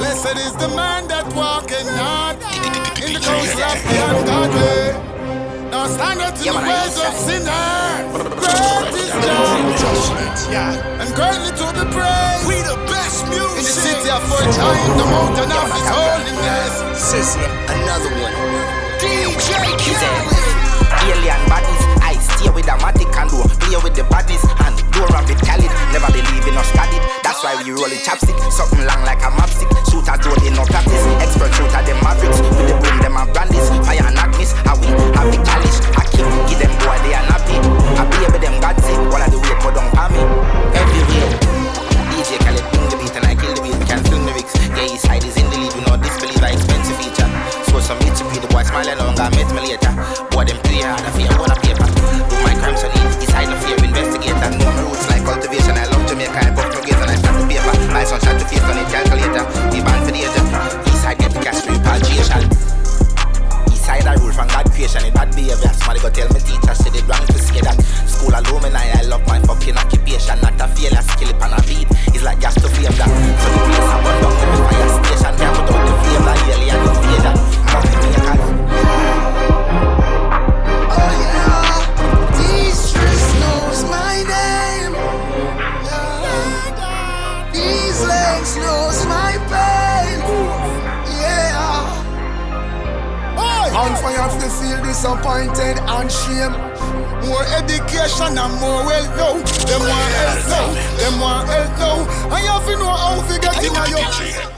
Blessed is the man that walketh not in the counsel of the ungodly, nor standeth in the ways of sinners. Great is God, and greatly to be praised. We the best music in the city of Fort Giant, the mountain of His holiness. Sizzler, another one. DJ Khaled. Alien bodies, I stay with the matic and do play with the badness and do rap with Khaled. Never believe in us studied. That's why we roll it chapstick. Something long like a mapstick. Shooters don't in no practice. Expert shooter them mavericks. With the boom them and brandies. Fire and miss. How we have the calish. I keep give them boy they are nappy. I play with them God say. All of the weight go down for me. Everywhere. DJ Khaled bring the beat and I kill the beat. We can film the lyrics. Yeah, his side is in the lead. We know disbelieve I expensive feature. So some HP the boy smiling on got met me later. Boy them play hard. I fear one paper. Do my crimes on it. His side of fear investigator. Know my roots like cultivation. I love Jamaica. I buff my gaze and I start the paper. My son shot the face on it calculator. We ban for the agent. East side get the cash free palgation. East side I rule from God creation. It bad behavior. Somebody go tell me teacher said it wrong to say that. School alone I love my fucking occupation. Not a failure skill upon a beat. It's like just to feel that. So the place I run down every fire station. Can't put out the flame like alien invader. Nothing me a call. Oh yeah, D-Stress knows my name. These legs knows my pain. Yeah. On fire if they feel disappointed and shame. More education and more wealth now. Them want help now. Them want help now. And you have to know how to get in your